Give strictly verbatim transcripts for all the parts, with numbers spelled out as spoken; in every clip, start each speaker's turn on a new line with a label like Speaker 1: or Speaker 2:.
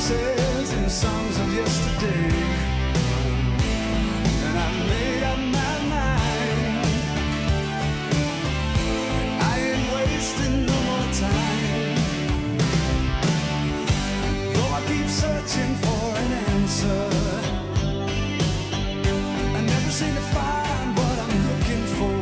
Speaker 1: voices and songs of yesterday. And I made up my mind. I ain't wasting no more time. Though I keep searching for an answer, I never seem to find what I'm looking for.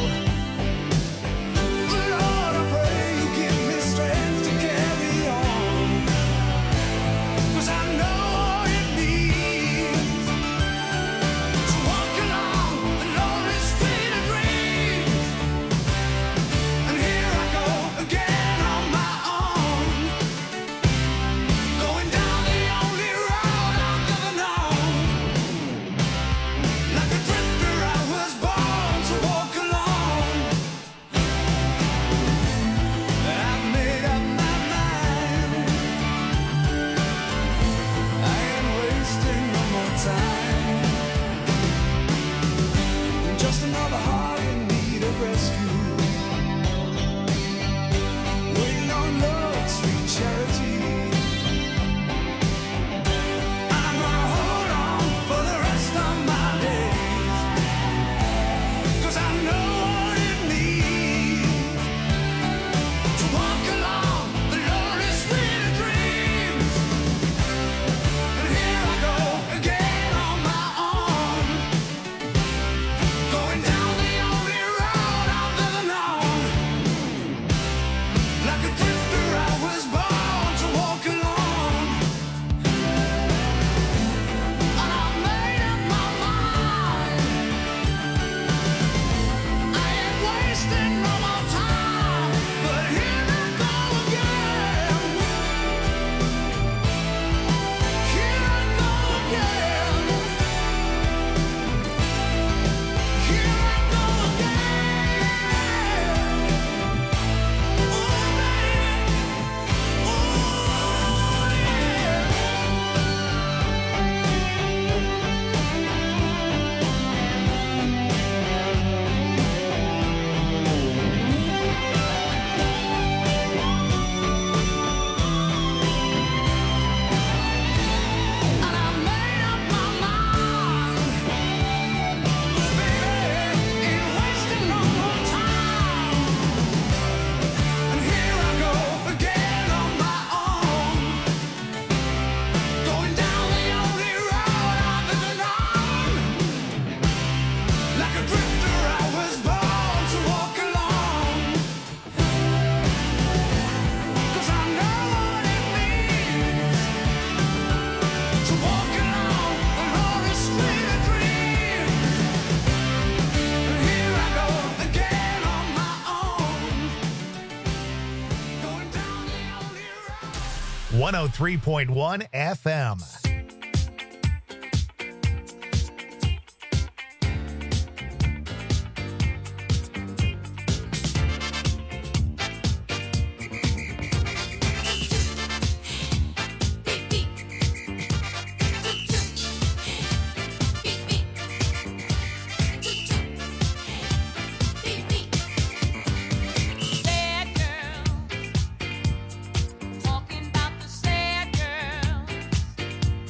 Speaker 1: Lord, I pray you give me strength to carry on, 'cause I know all it means to walk along the lonely street of dreams. And here I go again on my own, going down the only road I've ever known. Like a drifter I was born to walk alone. I've made up my mind. I ain't wasting no more time. Just another heart in need of rescue, waiting on love's sweet charity. I'm gonna hold on for the rest of my days, 'cause I know what it means to walk along the lonely street of dreams. And here I go again on my own, going down the only road I've ever known. Like a drifter I was born to walk alone. And I made up my mind. I ain't wasting no more time. But here I go again. Here I go again. Here I go again. Oh, baby. Oh, yeah. And I made up my mind. Baby, ain't wasting no more time. And here I go again on my own, going down the only road I've ever known. Like a drifter I was born to walk alone. 'Cause I know what it means to walk along the lonely street of dreams. And here I go again on my own, going down the only road.
Speaker 2: one oh three point one F M.
Speaker 3: Sad girls, talking about the sad girls.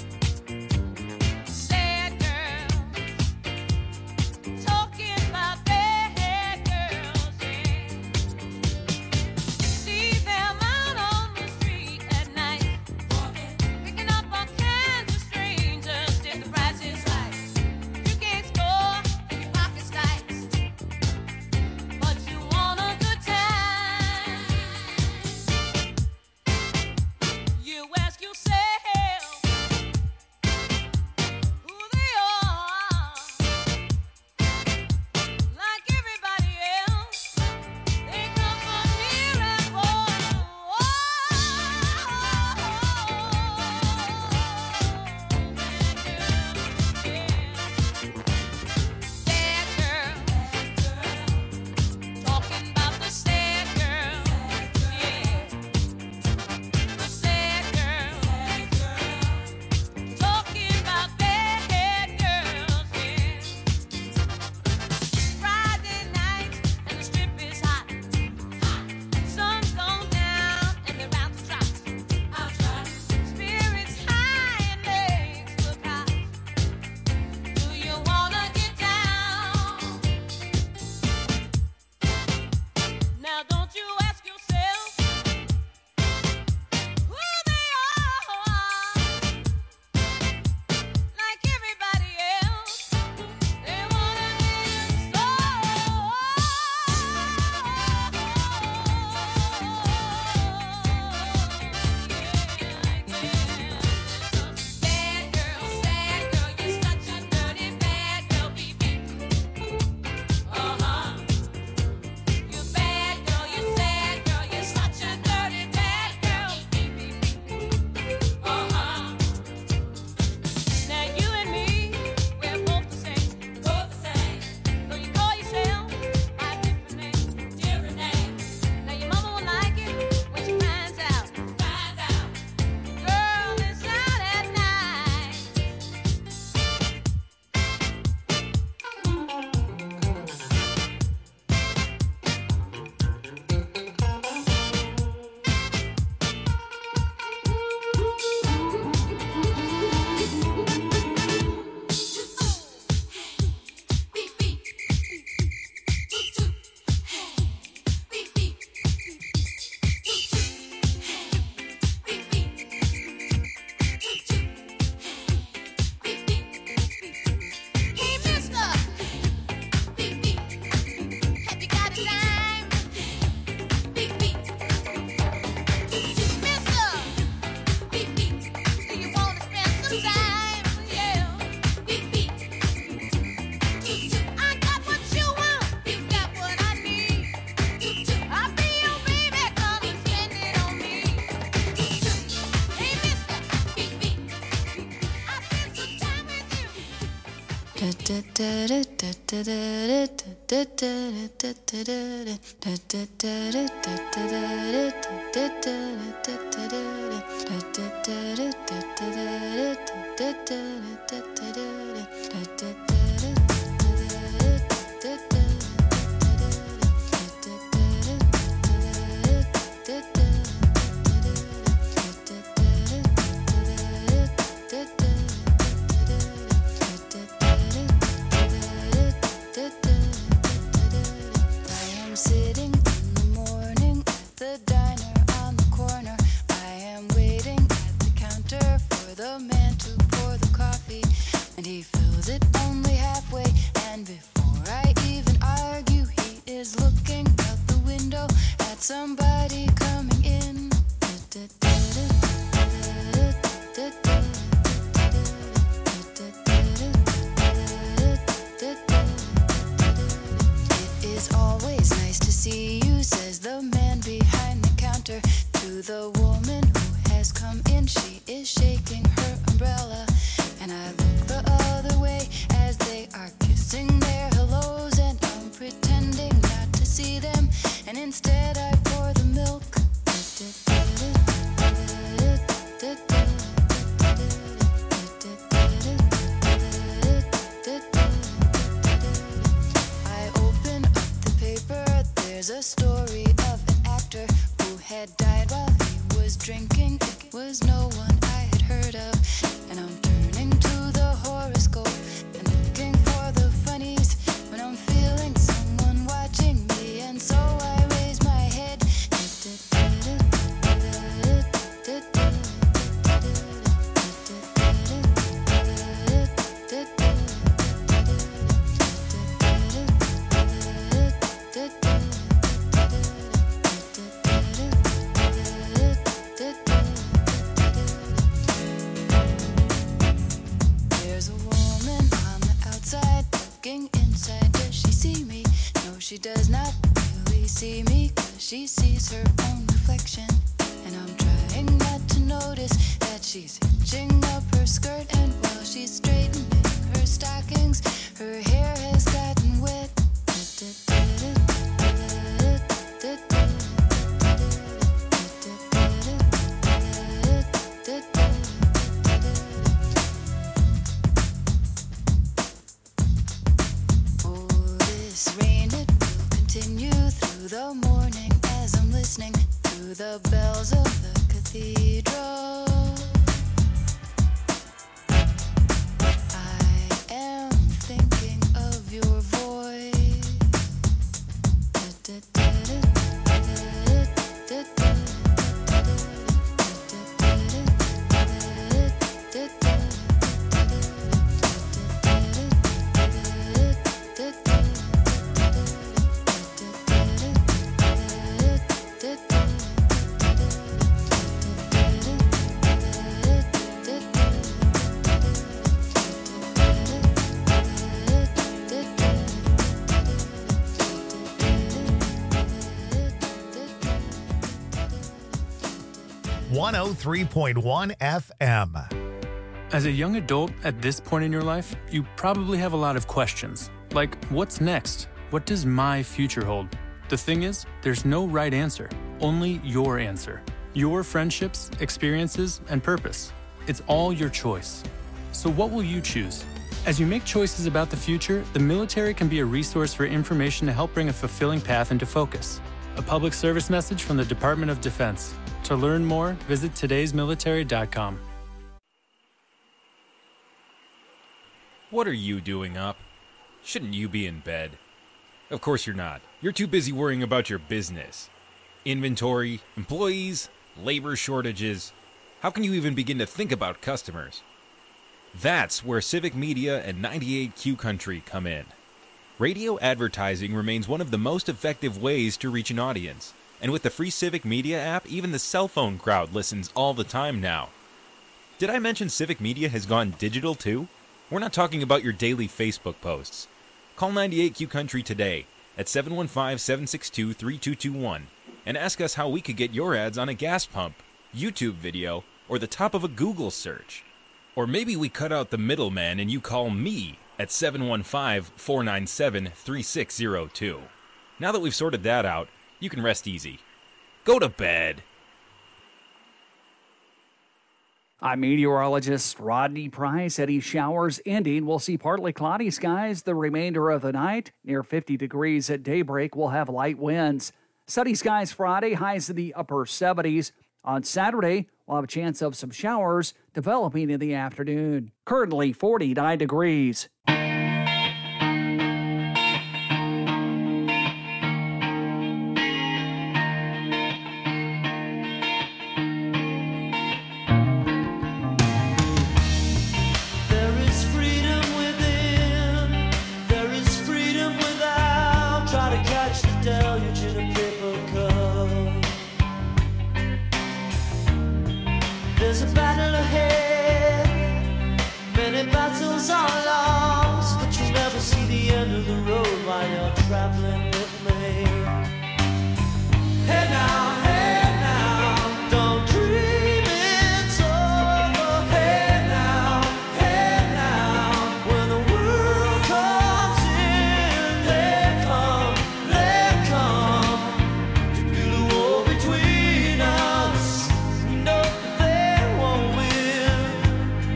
Speaker 2: one oh three point one F M.
Speaker 3: As a young adult at this point in your life, you probably have a lot of questions. Like, what's next? What does my future hold? The thing is, there's no right answer, only your answer. Your friendships, experiences, and purpose. It's all your choice. So what will you choose? As you make choices about the future, the military can be a resource for information to help bring a fulfilling path into focus. A public service message from the Department of Defense. To learn more, visit todays military dot com.
Speaker 4: What are you doing up? Shouldn't you be in bed? Of course you're not. You're too busy worrying about your business. Inventory, employees, labor shortages. How can you even begin to think about customers? That's where Civic Media and ninety-eight Q Country come in. Radio advertising remains one of the most effective ways to reach an audience. And with the free Civic Media app, even the cell phone crowd listens all the time now. Did I mention Civic Media has gone digital too? We're not talking about your daily Facebook posts. Call ninety-eight Q Country today at seven one five, seven six two, three two two one and ask us how we could get your ads on a gas pump, YouTube video, or the top of a Google search. Or maybe we cut out the middleman and you call me at seven one five, four nine seven, three six zero two. Now that we've sorted that out, you can rest easy. Go to bed.
Speaker 5: I'm meteorologist Rodney Price. Heavy showers ending. We'll see partly cloudy skies the remainder of the night. Near fifty degrees at daybreak. We'll have light winds. Sunny skies Friday, highs in the upper seventies. On Saturday, we'll have a chance of some showers developing in the afternoon. Currently forty-nine degrees.
Speaker 1: There is freedom within, there is freedom without. Try to catch the deluge in a paper cup. There's a battle ahead, many battles are lost, but you never see the end of the road while you're traveling with me. Hey now, hey now, don't dream it's over. Hey now, hey now, when the world comes in, they come, they come to build a wall between us. We know they won't win.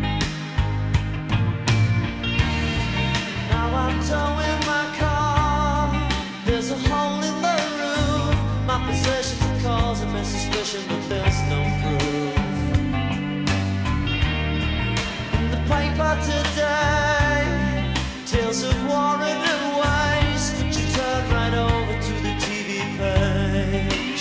Speaker 1: Now I'm towing my car. There's a hole in the roof. My possessions are causing me suspicion, but there's no proof. In the paper today, tales of war and waste, but you turn right over to the T V page.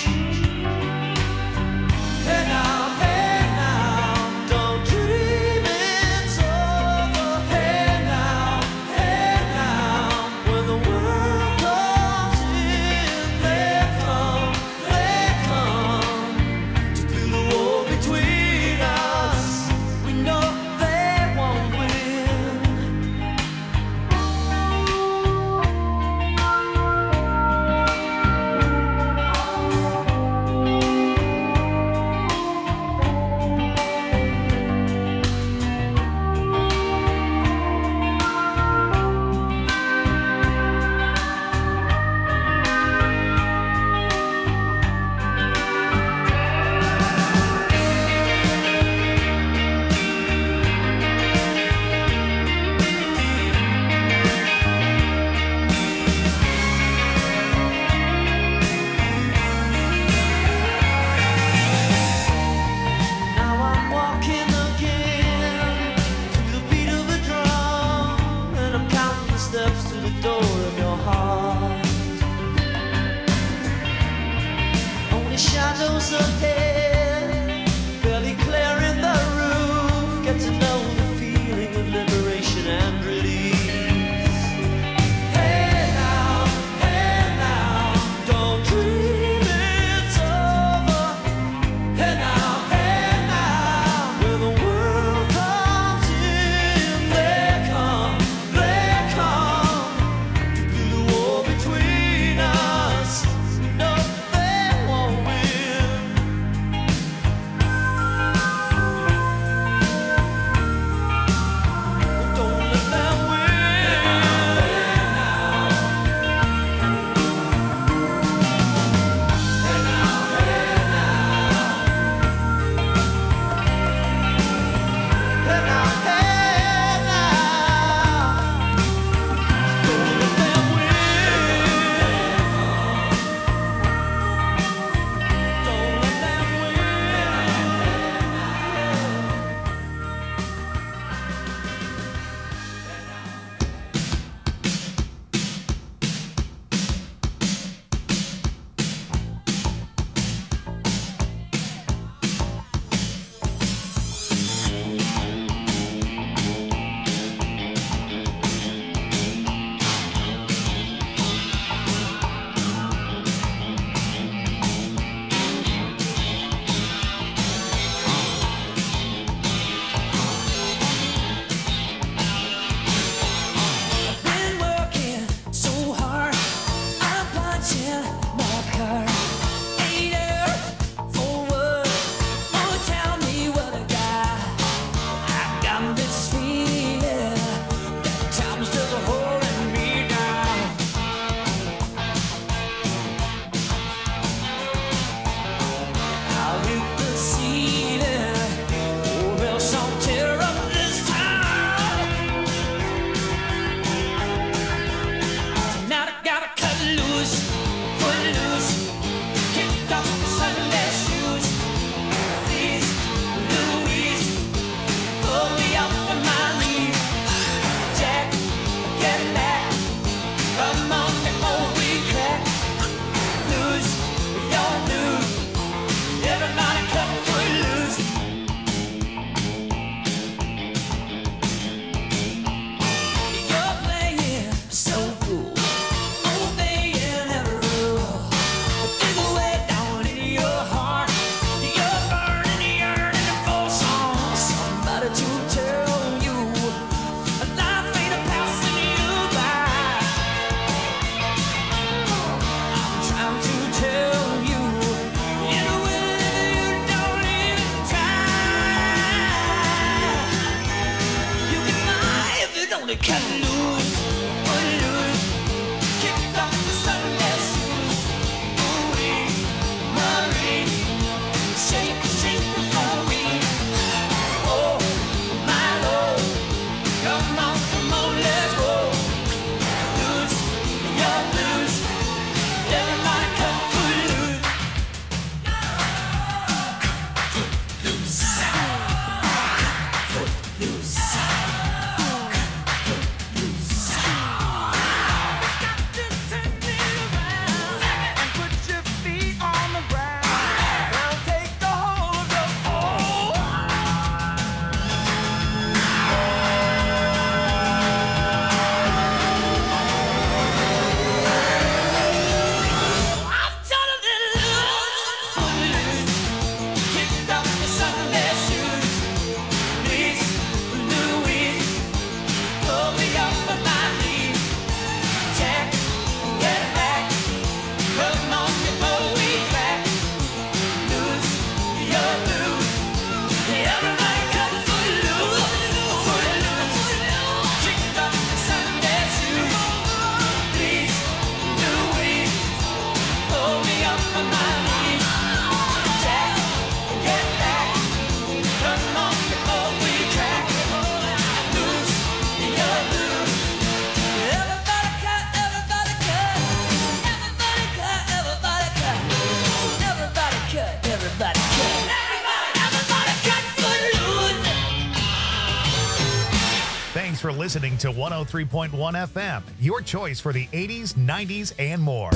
Speaker 1: Hey now, hey now, don't dream it's over. Hey now, hey now, when the world comes in, they come, they come to build a wall between us. We know they won't win. everybody cut loose, foot loose. Kicked off the Sunday shoes. Ooh-wee, Marie, shake, shake before we. Oh, my Lord, come on, come on, let's go. Loose, you're loose. Everybody cut foot loose.
Speaker 2: Thanks for listening to one oh three point one F M, your choice for the eighties, nineties, and more.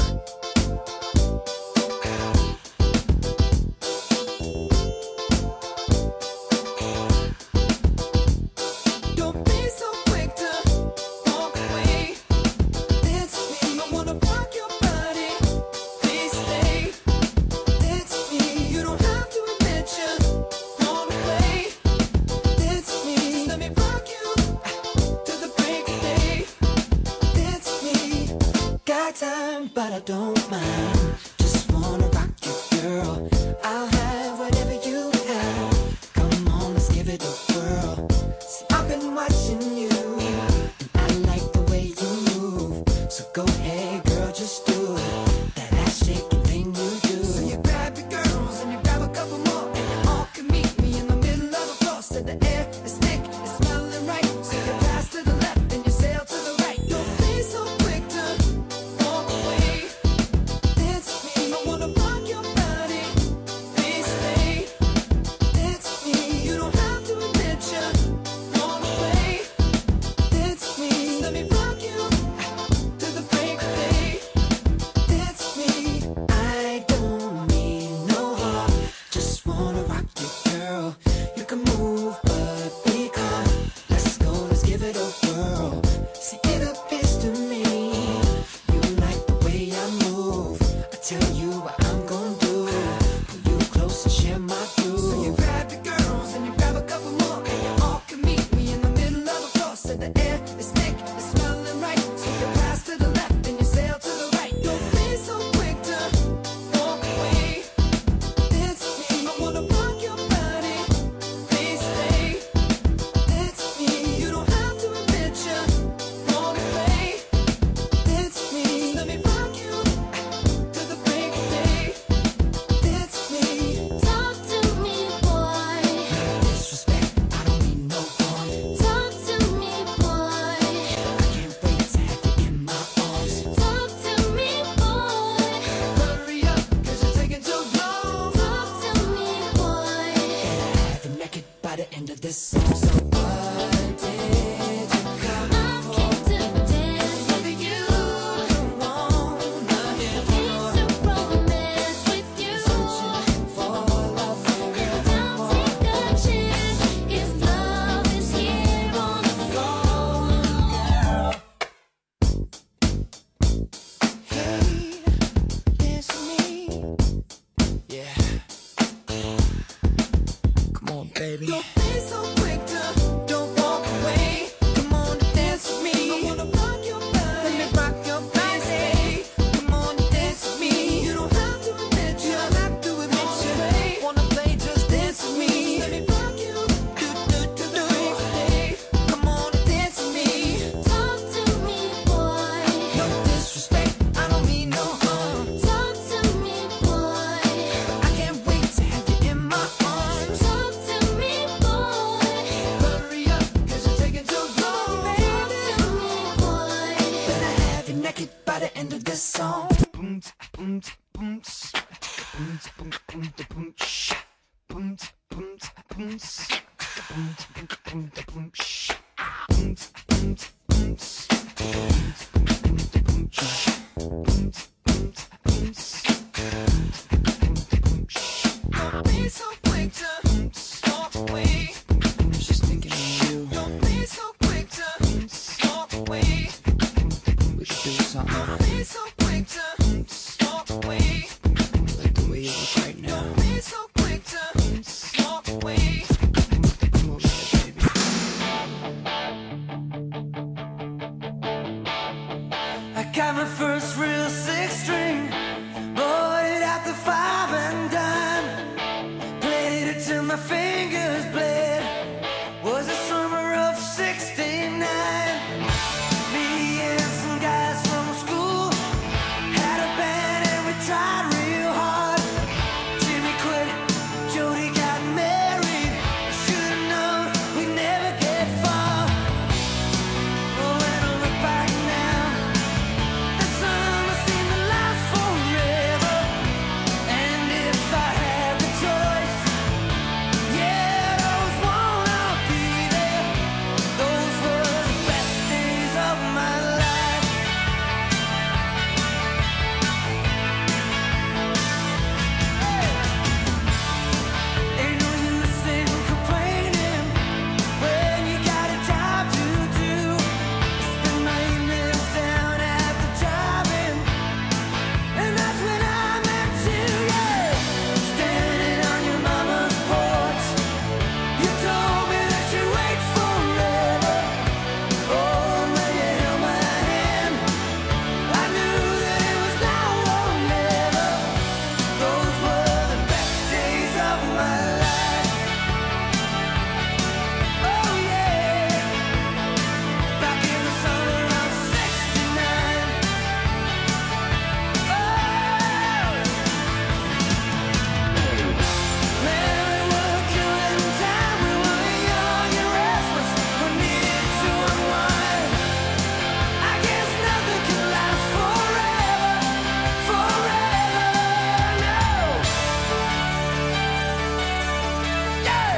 Speaker 1: Don't be so quick to walk away. It's me. I wanna rock your body. Please stay. It's me. You don't have to admit you want away. It's me. Let me rock you to the break of day. It's me. Got time, but I don't mind. Just wanna rock you, girl. I'll have whatever you have. Come on, let's give it a whirl. See, I've been watching you, and I like the way you move. So go ahead, girl, just do it. That ass shaking thing you do. So you grab your girls and you grab a couple more, and you all can meet me in the middle of the floor. So the air is thick, it's smelling right. So you pass to the left and you sail to the right. Don't be so quick to walk away. It's me. I wanna rock your body. Please stay. It's me. You don't have to admit you want away. It's me. Let me rock you to the break of day. It's me. I don't mean no harm. Just wanna rock you, girl. You can move, but be calm. Let's go, let's give it a whirl. See, it appears to me you like the way I move. I tell you what I'm gonna do. Pull you close and share my groove. So you grab your girls and you grab a couple more, and you all can meet me in the middle of the floor. So the air is thick, it's smelling right. So you pass to the left and you sail to the right. Don't be so quick to walk away. It's me. I wanna rock your body. Please stay. It's me. You don't have to admit you want away. It's me. Let me rock you to the break of day. It's me.
Speaker 6: Talk to me, boy.
Speaker 1: Disrespect, I don't mean no harm.
Speaker 6: Talk to me, boy.
Speaker 1: I can't wait to have you in my arms.
Speaker 6: Talk to me, boy.
Speaker 1: Hurry up, cause you're taking too long.
Speaker 6: Talk to me, boy.
Speaker 1: Have you naked by the end of this song. So what did you come
Speaker 6: I came to dance with you.
Speaker 1: wanna hear?
Speaker 6: Came to romance with you.
Speaker 1: For love,
Speaker 6: And I'll take a chance if love is here on the floor.
Speaker 1: hey, it's me. Yeah. Come on, baby. Don't be so quick to, don't walk Don't be so quick to walk away.
Speaker 7: I'm just thinking of you.
Speaker 1: Don't be so quick to walk away.
Speaker 7: We should do something
Speaker 1: Don't be so quick to walk away.
Speaker 7: like the way you look right now.
Speaker 1: Don't be so quick to walk away.
Speaker 7: Come over here, baby.
Speaker 1: I got my first real six string, bought it at the five and dime, played it till my fingers bled. Was the summer of sixty-nine. Me and some guys from school had a band and we tried real hard. Jimmy quit, Jody got married. Should've known we'd never get far. Oh, when I look back now, the summer seemed to last forever. And if I had the choice, yeah, I'd always wanna be there. Those were the best days of my life. Ain't no use in complaining when you got a job to do. Spend my evenings down at the drive-in, and that's when I met you, yeah. Standing on your mama's porch, you told me that you'd wait forever. Oh, when you held my hand, I knew that it was now or never. Those were the best days of my life. Oh yeah, back in the summer of sixty-nine. Oh, man, we were killing time. We were young and restless. We needed to unwind. I guess nothing can last forever, forever, no. Yeah.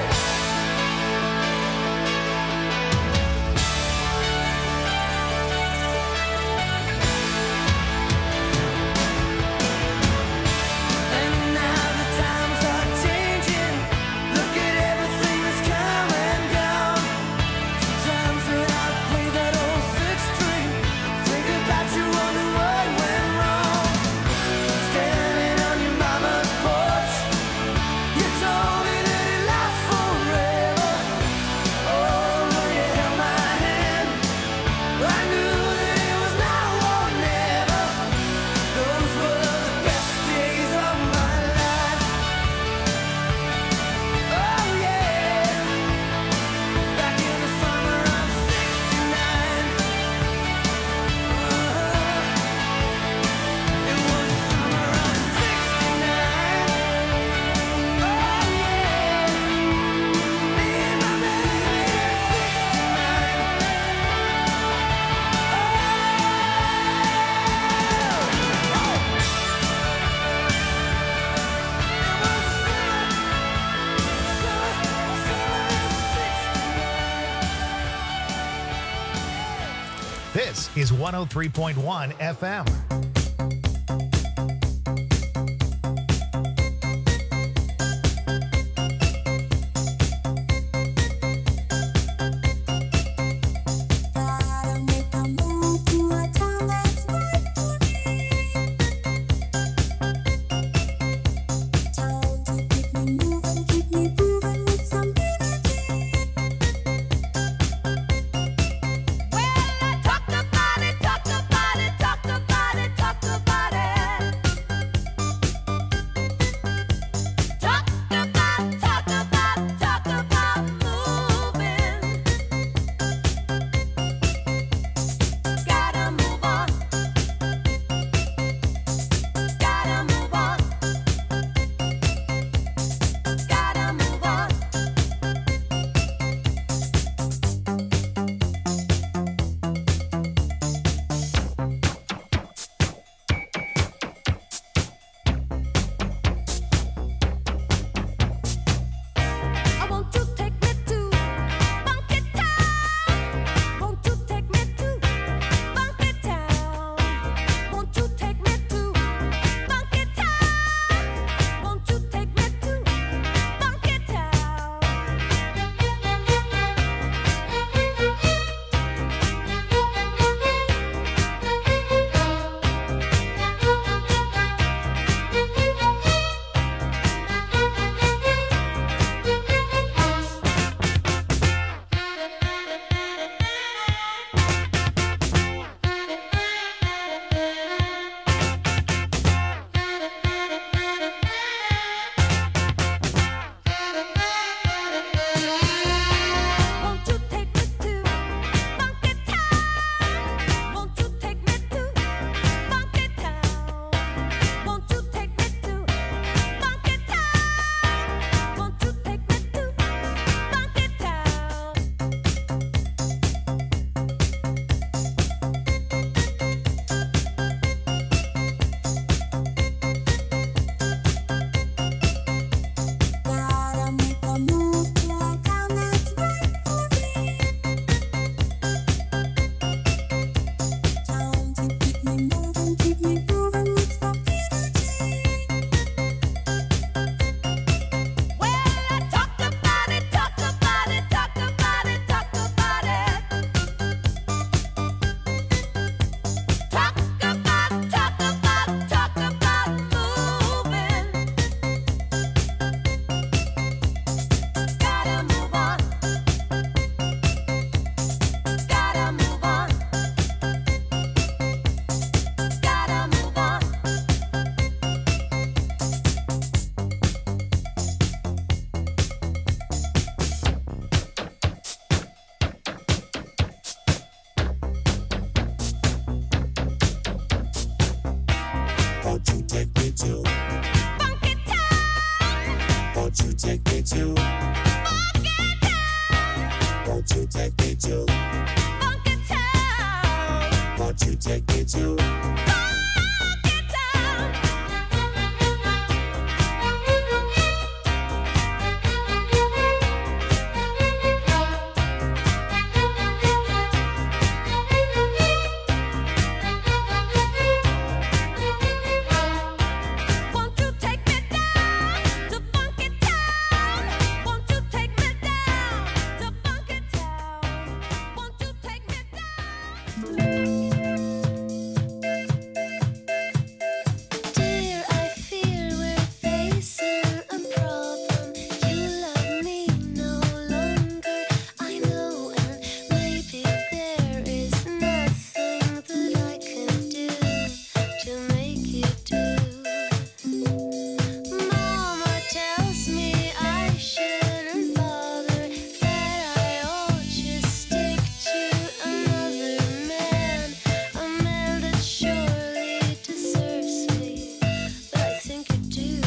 Speaker 1: And now the times are changing. Look at everything that's come and gone. Sometimes when I play that old six string, think about you, wonder what went wrong. Standing on your mama's porch, you told me that it lasts forever. Oh, when you held my hand, I knew that it was now or never. Those were the best days of my life. Oh yeah, back in the summer of sixty-nine. It was the summer of sixty-nine. Oh yeah, me and my baby at
Speaker 2: This is one oh three point one F M.
Speaker 6: Gotta make a move to a town that's right for me. Town to keep me moving, keep me moving with some energy. Well, I talked about it, talked about it, talked about it, talked
Speaker 1: me to Funky Town? Won't you take me to Funky Town? Won't you take me to Funky Town? Won't you take me to Funky Town? Won't you take me down to Funky Town? Won't you take me down to Funky Town? Won't you take me down? Dear, I fear we're facing a problem. You love me no longer, I know, and maybe there is nothing that I can do to make you do. Mama tells me I shouldn't bother, that I ought just stick to another man, a man that surely deserves me, but I think you do.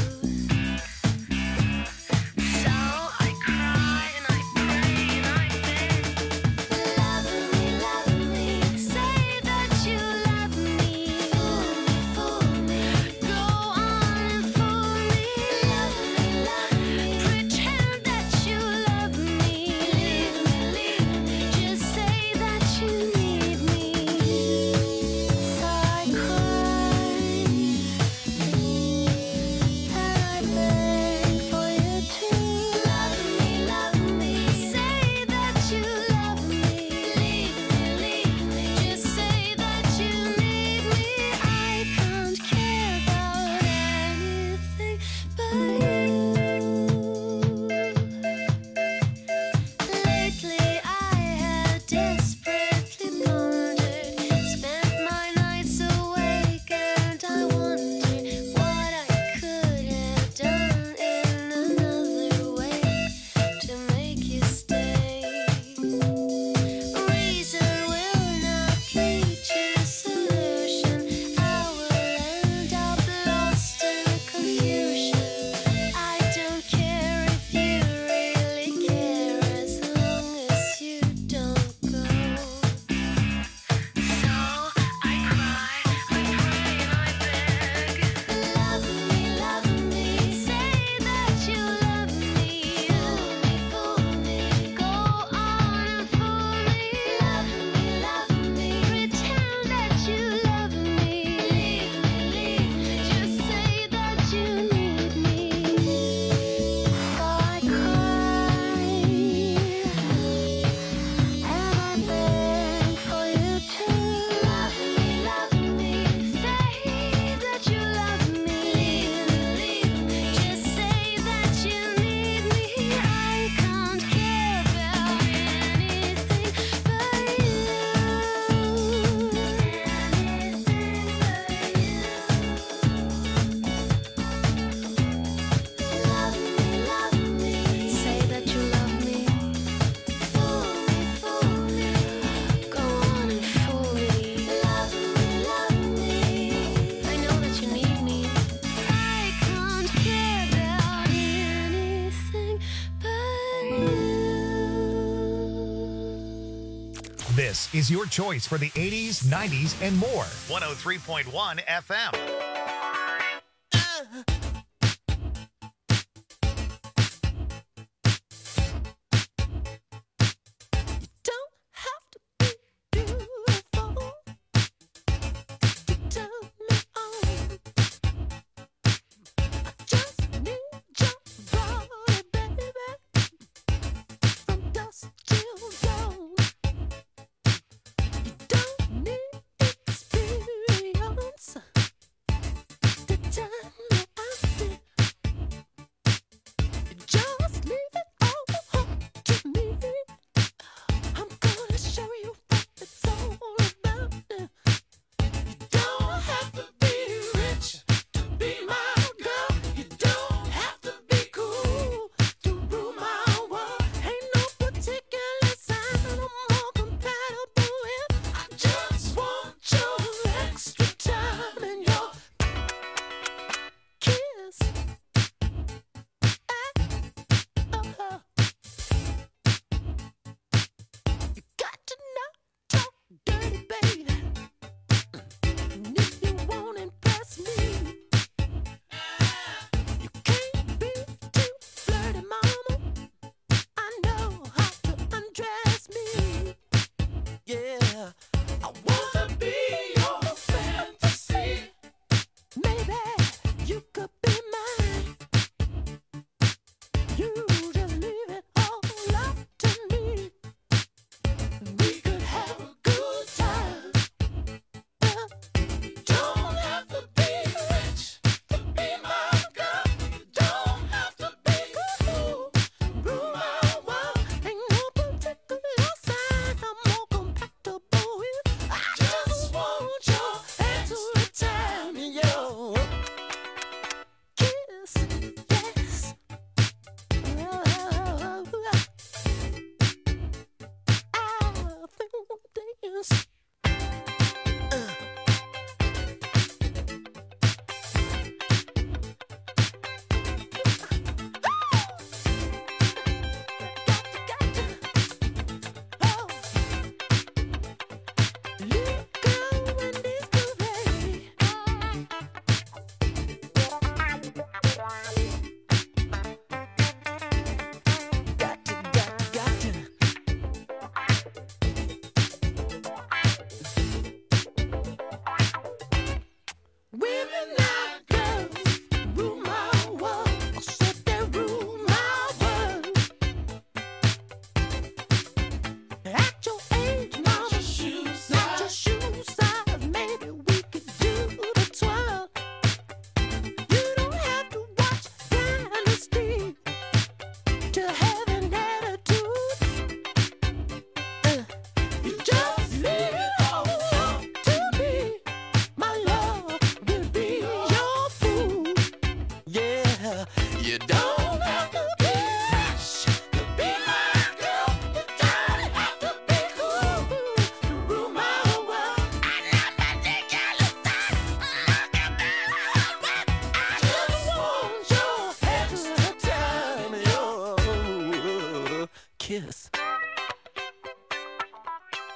Speaker 1: So I cry and I pray and I beg, love me, love me, say that you love me, fool me, fool me, go on and fool me, love me, love me, pretend that you love me, leave me, leave me, just say that you need me. So I cry and I beg for you to love me, love me, say that you love me, leave me, leave me, just say that you need me. I can't care about anything but you. Lately I have desperately pondered, spent my nights awake, and I wonder what I could have done in another way to make you stay. Reason will not lead to solution. I will end up lost in confusion. I don't care if you really care, as long as you don't go. So I cry, I pray and I beg, love me, love me, say that you love me, fool me, fool me, go on and fool me, love me, love me, pretend that you love me, leave me, leave me, just say that you need me. So I cry and I beg for you to love me, love me, say that you love me, leave me, leave me, just say that you need me. I can't care about anything but you, love me, love me, say that you love me, fool me, fool me, go on and fool me, love me, love me, I know that you need me. I can't care about anything but you.
Speaker 2: This is your choice for the eighties, nineties, and more. one oh three point one F M.
Speaker 1: Don't have to be beautiful to turn me on. I just need your body, baby, from dusk till dawn. You don't need experience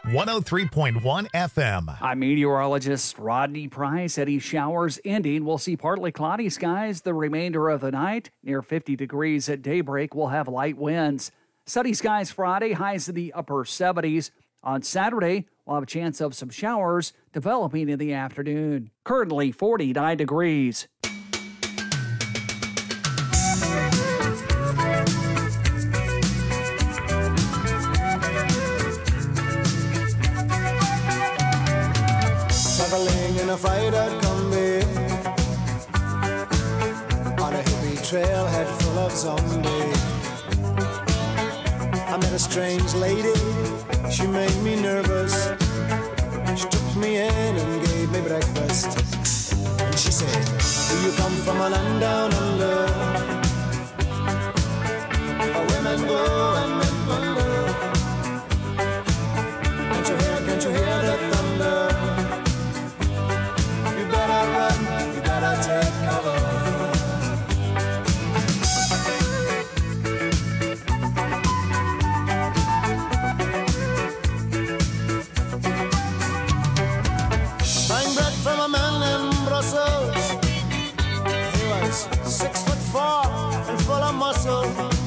Speaker 2: one oh three point one F M.
Speaker 5: I'm meteorologist Rodney Price. Heavy showers ending. We'll see partly cloudy skies the remainder of the night. Near fifty degrees at daybreak, we'll have light winds. Sunny skies Friday, highs in the upper seventies. On Saturday, we'll have a chance of some showers developing in the afternoon. Currently forty-nine degrees.
Speaker 8: Traveling in a freighter combi on a hippie trailhead full of zombies. I met a strange lady, she made me nervous. She took me in and gave me breakfast. And she said, do you come from a land down under? Where women go and men wonder. Can't you hear, can't you hear the thunder? You better run, you better take cover. Buying bread from a man in Brussels. He was six foot four and full of muscle.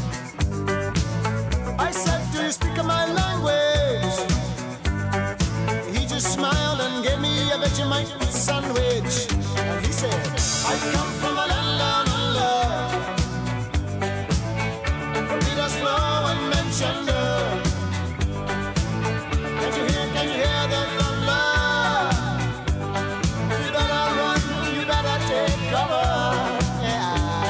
Speaker 8: I said, do you speak my language? He just smiled and gave me a Vegemite sandwich. And he said, I come from a land down under. The Peter's flow and Manchester. Can't you hear, can you hear the thunder? You better run, you better take cover. Yeah.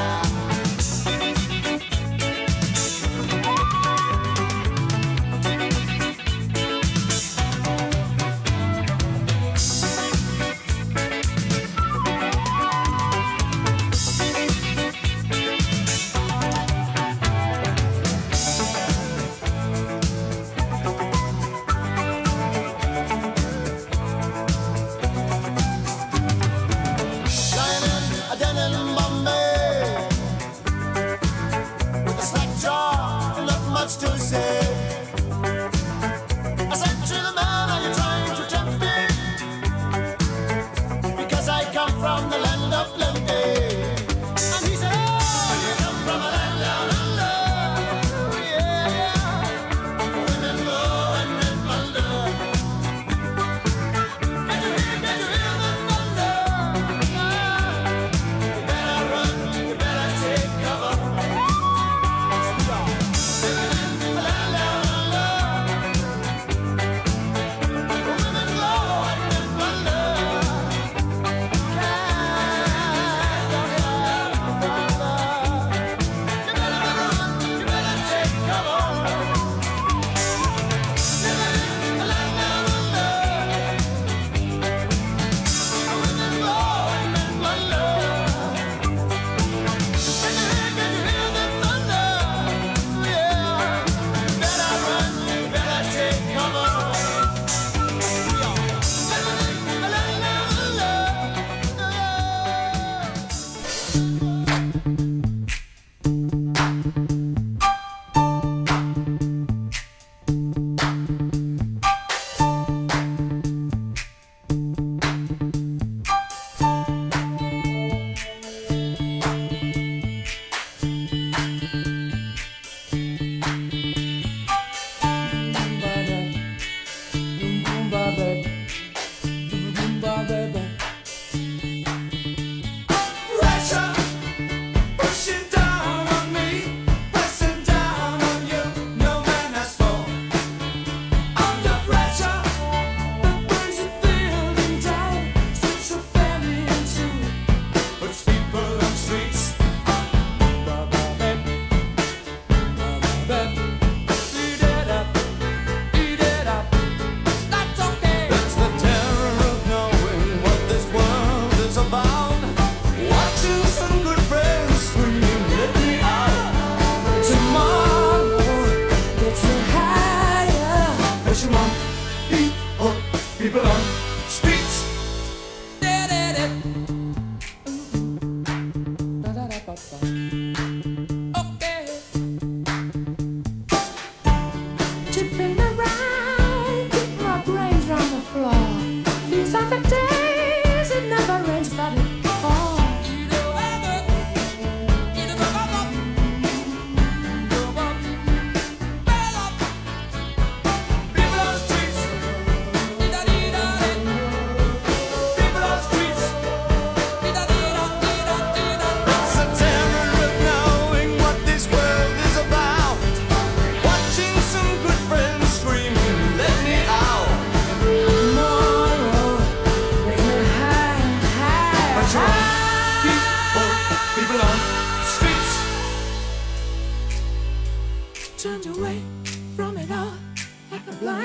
Speaker 8: Lying in a den in Bombay with a slack jaw, not much to say. I said to the man, are you trying to tempt me? Because I come from the land of plenty. And he said, oh, you come from a land down under. Yeah, women go and men wonder. Can you hear, can you hear the thunder? You better run, you better take cover. Living in a land down under. Women go and men wonder. Can't go here, father. You better run, you better take cover. Living in a land down under. Women go and men wonder. Can you hear, can you hear the thunder? Yeah. Better run, better take cover. Living in a land down under.
Speaker 1: Pressure pushing down on me, pressing down on you. No man has fallen under pressure. The burns of building down, strips of family and soon puts people on streets. Eat it up, eat it up. That's okay. The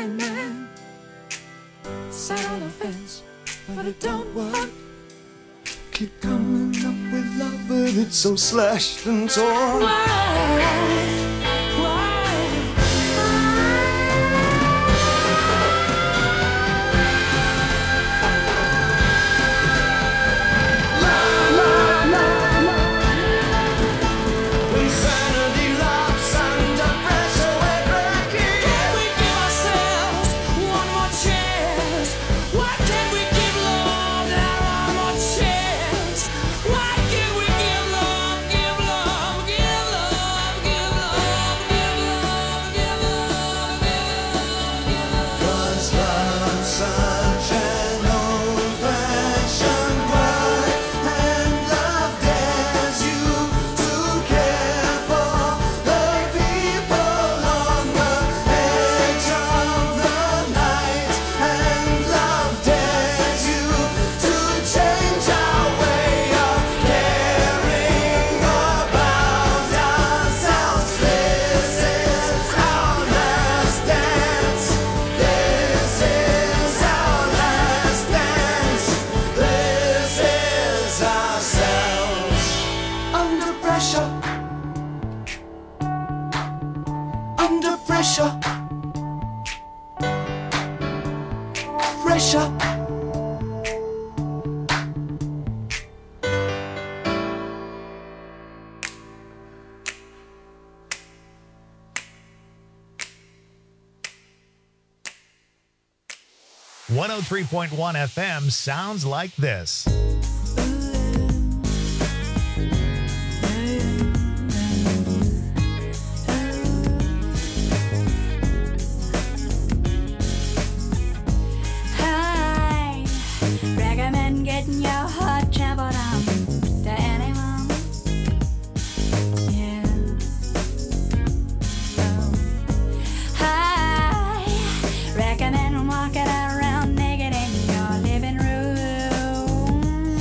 Speaker 7: right man. Sat on the fence, but it don't work. Keep coming up with love, but it's so slashed and torn. Why?
Speaker 8: Insanity laughs under pressure, we're breaking. Can we give ourselves one more chance? Why can't we give love that one more chance? Why can't we give love, give love, give love, give love, give love, give love, give love? 'Cause love's such an old-fashioned word, and love dares you to care for the people on the edge of the night, and love dares you to change our way of caring about ourselves. This is our last dance. This is our last dance. This is ourselves. Under pressure. Under pressure. Pressure.
Speaker 2: one oh three point one F M sounds like this.
Speaker 6: I recommend getting your heart trampled on to anyone. Yeah. Oh. I recommend walking around naked in your living room.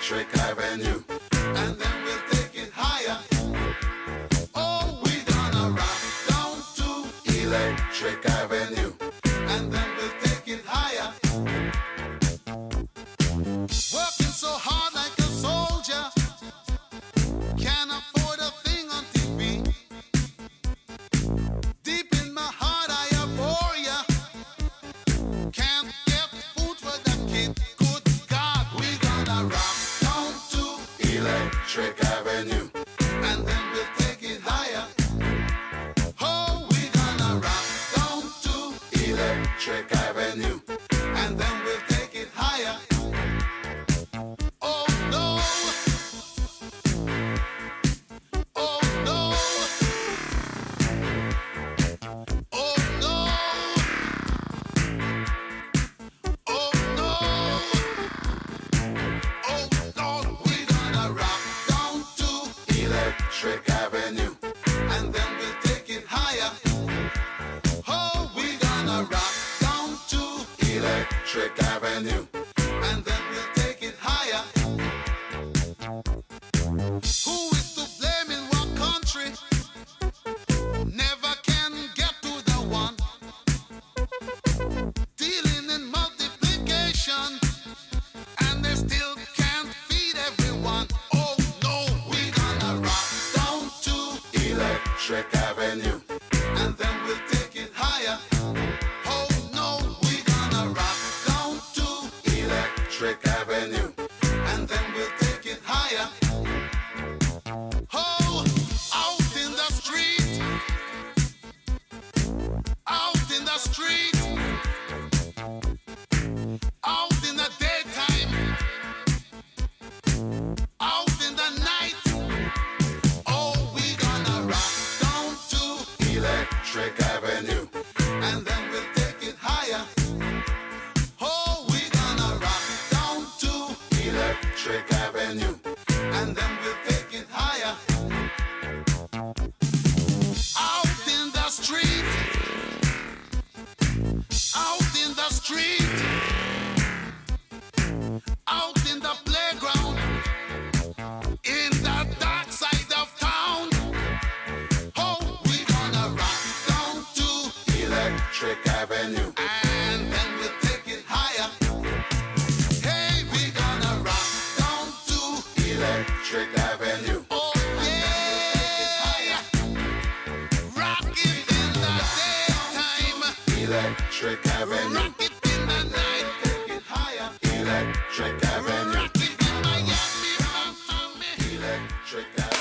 Speaker 8: Electric Avenue, and then we'll take it higher. Oh, we gonna rock down to Electric Avenue, and then we'll take it higher. Working so hard like a soldier, can't afford a thing on T V. Deep in my heart I abhor ya. Can't get food for the kid. Good God, we gonna rock down to Electric Avenue, and then we'll take it higher. Oh, we gonna rock down to Electric Avenue, and then we'll take it higher. Oh no. Oh no. Oh no. Oh no. Oh no. We gonna rock down to Electric Avenue, and then we'll take it higher. Oh, we gonna rock down to Electric Avenue, and then we'll take it higher. Who is to blame in what country? Never can get to the one. Dealing in multiplication, and they still can't feed everyone. Oh no, we gonna rock down to Electric Avenue, and then we'll take it higher. Oh no, we gonna rock down to Electric Avenue, and then we'll take it higher. Oh, out in the street, out in the street, out in the daytime, out in the night. Oh, we gonna rock down to Electric Avenue, and then we'll take it higher. Oh, we gonna rock down to Electric Avenue, and then we'll take it higher. Out in the street, out in the street, out in the playground, in the dark side of town. Oh, we gonna rock down to Electric Avenue, and then we'll take it higher. Hey, we gonna rock down to Electric Avenue. Oh yeah, rock it in the daytime, Electric Avenue. Rock it in the night, take it higher, Electric Avenue. Rock it in Miami, Miami, Electric Avenue.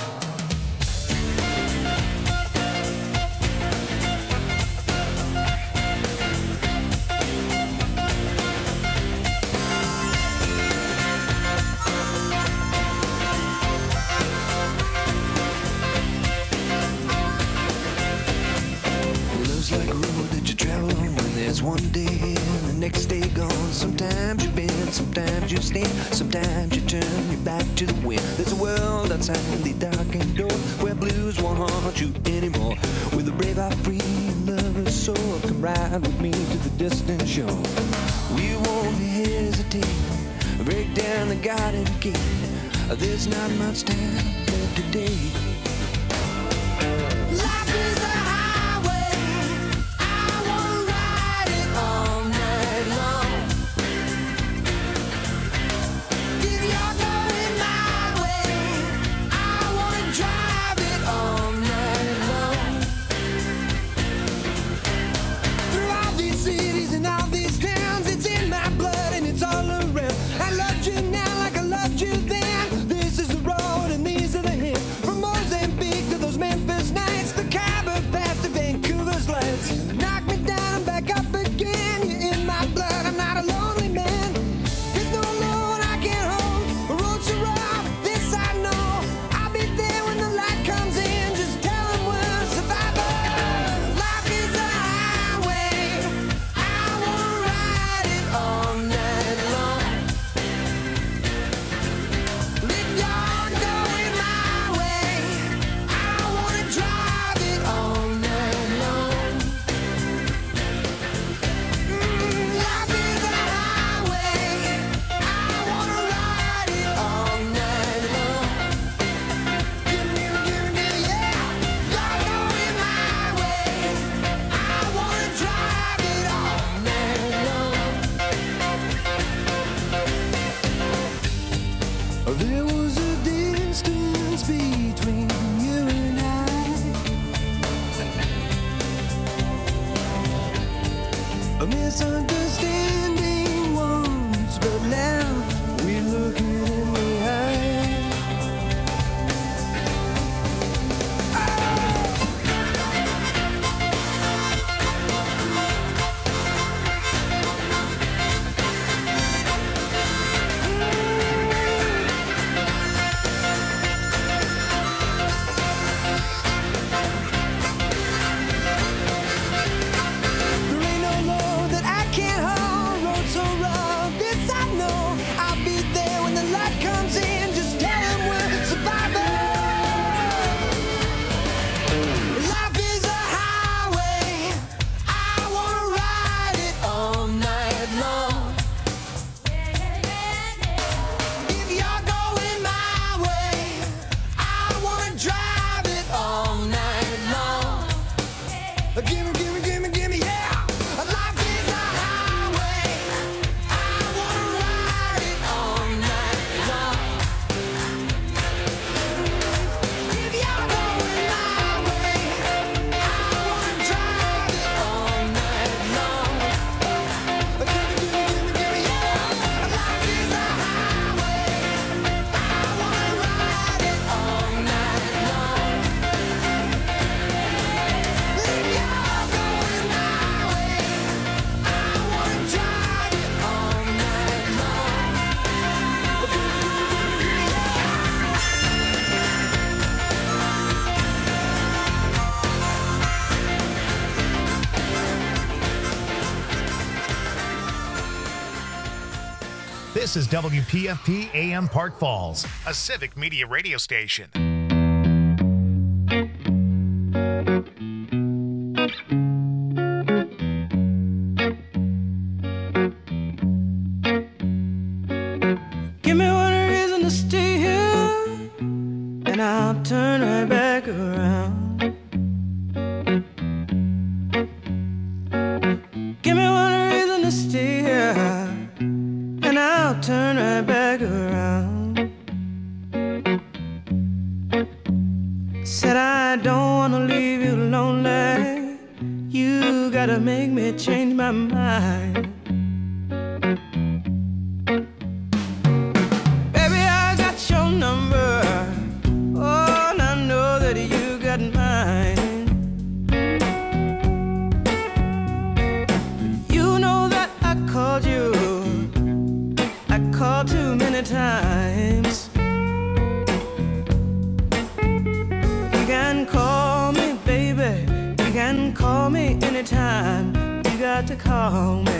Speaker 7: Love's like a road that you travel on when there's one day here and the next day gone. Sometimes you bend, sometimes you stand, sometimes you turn your back to the wind. There's a world outside the darkened door where blues won't haunt you anymore. With a brave heart free and lover's soul, come ride with me to the distant shore. We won't hesitate, break down the garden gate. There's not much time left today.
Speaker 1: Life is a highway. I wanna ride it all night long. If you're going my way, I wanna drive it all night long. Through all these cities and all these towns, it's in my blood and it's all around. I loved you now like I loved you then. This is the road and these are the hills. From Mozambique to those Memphis nights, the
Speaker 2: This is W P F P A M Park Falls, a civic media radio station.
Speaker 7: Give me one reason to stay here, and I'll turn right back around. Give me one reason to stay here, and I'll turn right back around. Said I don't wanna leave you lonely. You gotta make me change my mind. Baby, I got your number. Oh, and I know that you got mine. You know that I called you. I called too many times. You can call me, baby. You can call me anytime. You got to call me.